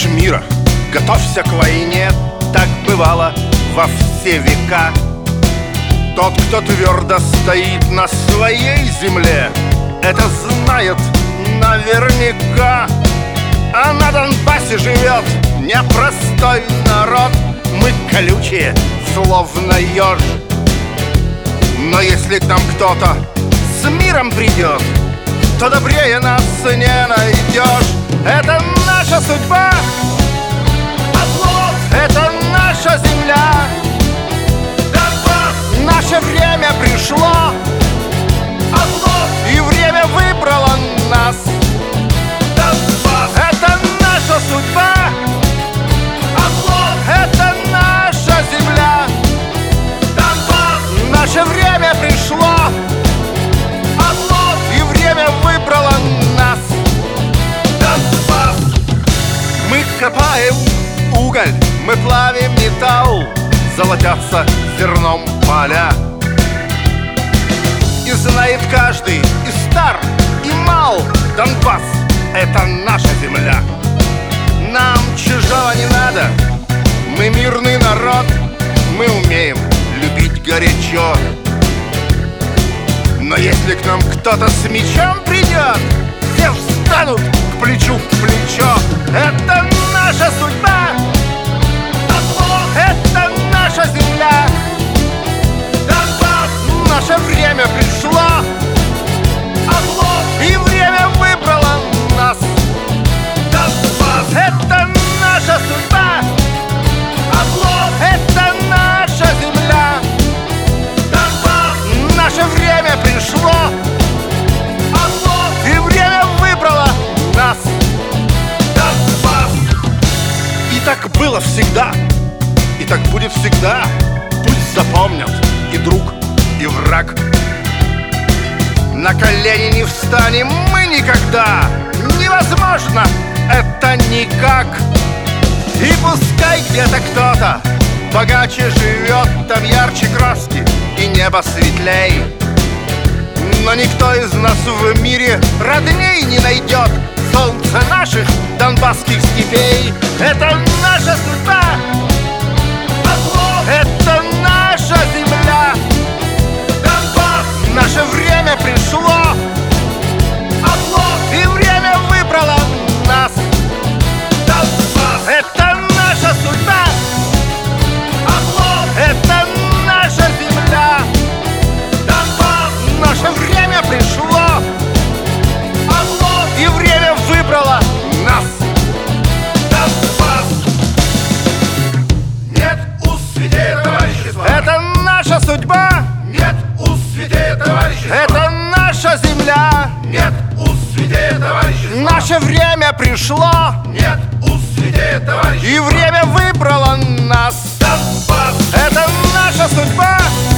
хочешь мира, готовься к войне. Так бывало во все века. Тот, кто твердо стоит на своей земле, это знает наверняка. А на Донбассе живет непростой народ. Мы колючие, словно еж. Но если к нам кто-то с миром придет, то добрее нас не найдешь. Это наша судьба, это наша земля. Наше время пришло, и время выбрало нас. Это наша судьба, это наша земля. Наше время пришло, и время выбрало нас. Мы копаем уголь, мы плавим металл, золотятся зерном поля. И знает каждый, и стар, и мал, Донбасс — это наша земля. Нам чужого не надо, мы мирный народ, мы умеем любить горячо. Но если к нам кто-то с мечом придет, все встанут к плечу в плечо. Это наша судьба, это наша земля. Наше время пришло, и время выбрало нас. Это наша судьба, это наша земля. Наше время пришло, и время выбрало нас. И так было всегда, и так будет всегда. Пусть запомнят и друг, и враг. На колени не встанем мы никогда. Невозможно это никак. И пускай где-то кто-то богаче живет, там ярче краски и небо светлей. Но никто из нас в мире родней не найдет солнце наших донбасских степей. Это наша судьба, это наша земля. Наше время пришло, и время выбрало нас. Это наша судьба, это наша земля. Наше время пришло, и время выбрало нас. Нет уз святее товарищества. Это наша судьба, Нет уз святее товарищества. это наша земля. Нет уз святее товарищества. Наше время пришло, Нет уз святее товарищества. и время выбрало нас. Донбасс, Это наша судьба,